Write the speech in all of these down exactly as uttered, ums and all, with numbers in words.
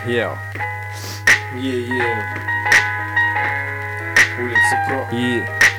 Ел. Е-е. Улицы Про. И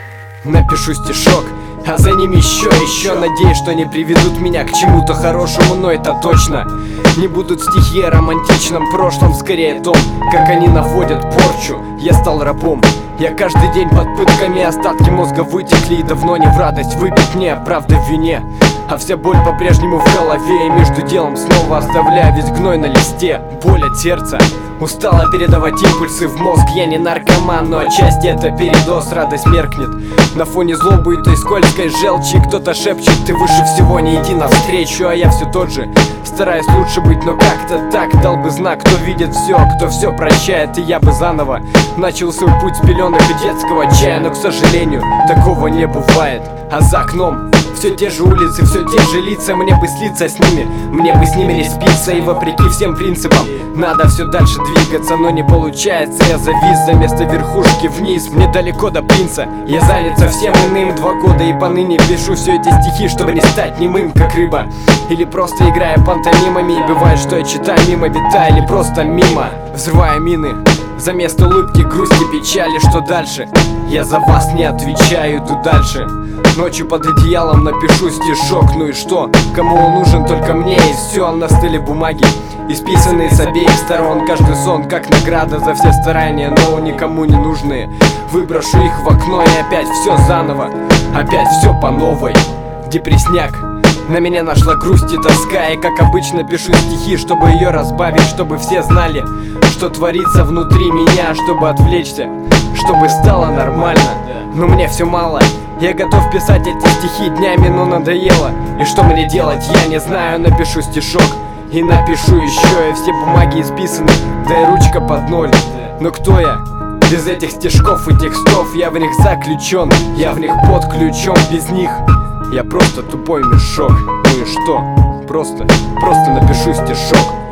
напишу стишок, а за ним еще, еще. Надеюсь, что не приведут меня к чему-то хорошему, но это точно не будут стихи о романтичном прошлом, скорее о том, как они наводят порчу. Я стал рабом, я каждый день под пытками, остатки мозга вытекли, и давно не в радость выпить мне, правда в вине. А вся боль по-прежнему в голове, и между делом снова оставляю весь гной на листе. Боль от сердца устала передавать импульсы в мозг. Я не наркоман, но отчасти это передоз. Радость меркнет на фоне злобы и той скользкой желчи. Кто-то шепчет: ты выше всего, не иди навстречу. А я все тот же, стараюсь лучше быть, но как-то так. Дал бы знак, кто видит все, кто все прощает. И я бы заново начал свой путь с пеленок и детского чая. Но, к сожалению, такого не бывает. А за окном все те же улицы, все те же лица. Мне бы слиться с ними, мне бы с ними не спиться. И вопреки всем принципам надо все дальше двигаться, но не получается. Я завис за место верхушки вниз. Мне далеко до принца, я занят совсем иным. Два года и поныне пишу все эти стихи, чтобы не стать немым, как рыба. Или просто играя пантомимами. И бывает, что я читаю мимо бита, или просто мимо, взрывая мины. За место улыбки, грусти, печали, что дальше? Я за вас не отвечаю, иду дальше. Ночью под одеялом напишу стишок, ну и что? Кому он нужен, только мне, и все. На столе бумаги, исписанные с обеих сторон. Каждый сон как награда за все старания, но никому не нужные. Выброшу их в окно, и опять все заново, опять все по новой. Депресняк, на меня нашла грусть и тоска. И как обычно пишу стихи, чтобы ее разбавить, чтобы все знали, что творится внутри меня, чтобы отвлечься, чтобы стало нормально. Но мне все мало, я готов писать эти стихи днями, но надоело. И что мне делать, я не знаю. Напишу стишок и напишу еще. И все бумаги исписаны, да и ручка под ноль. Но кто я без этих стишков и текстов? Я в них заключен, я в них под ключом. Без них я просто тупой мешок. Ну и что? Просто, просто напишу стишок.